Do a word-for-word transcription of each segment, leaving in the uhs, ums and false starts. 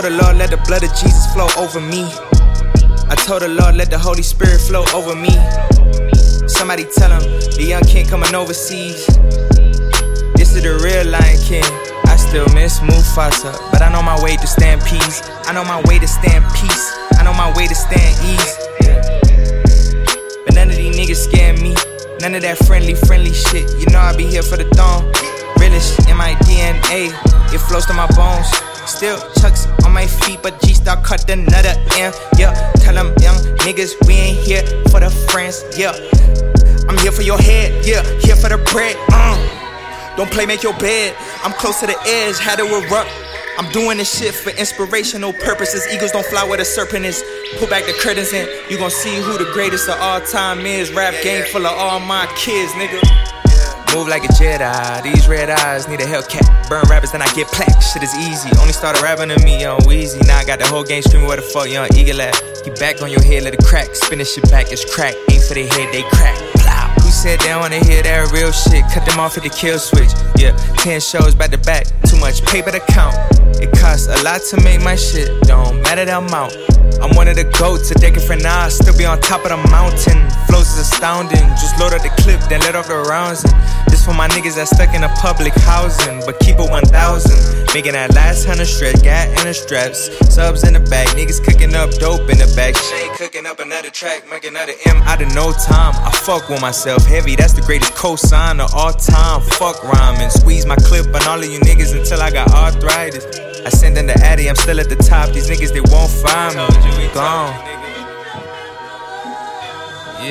told the Lord, let the blood of Jesus flow over me. I told the Lord, let the Holy Spirit flow over me. Somebody tell him, the young king coming overseas. This is the real Lion King. I still miss Mufasa, but I know my way to stand peace. I know my way to stand peace. I know my way to stand ease. Yeah. But none of these niggas scare me. None of that friendly, friendly shit. You know I be here for the throne. Realest in my D N A. It flows to my bones. Still chucks on my feet, but G-Star cut another M. Yeah, tell them young niggas we ain't here for the friends. Yeah, I'm here for your head. Yeah, here for the bread. Uh. Don't play, make your bed. I'm close to the edge, had to erupt. I'm doing this shit for inspirational purposes. Eagles don't fly where the serpent is. Pull back the curtains and you gon' see who the greatest of all time is. Rap game full of all my kids, nigga. Move like a Jedi, these red eyes need a Hellcat. Burn rappers, then I get plaque, shit is easy. Only started rapping to me, young Weezy. Now I got the whole game screaming where the fuck young Eagle at. Keep back on your head, let it crack. Spin this shit back, it's crack. Aim for their head, they crack. Plow. Who said they don't wanna hear that real shit? Cut them off at the kill switch. Yeah, ten shows back to back, too much paper to count. It costs a lot to make my shit, don't matter the amount. I'm one of the goats, a decade from now, I still be on top of the mountain. Flows is astounding, just load up the clip, then let off the rounds. And this for my niggas that stuck in a public housing, but keep it one thousand. Making that last hundred stretch, gat in the straps. Subs in the back, niggas cooking up dope in the back. Shane cooking up another track, making another M out of no time. I fuck with myself heavy, that's the greatest cosign of all time. Fuck rhyming, squeeze my clip on all of you niggas until I got arthritis. I send in the Addy, I'm still at the top. These niggas, they won't find me. Gone.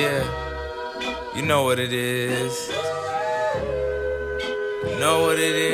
Yeah. You know what it is. You know what it is.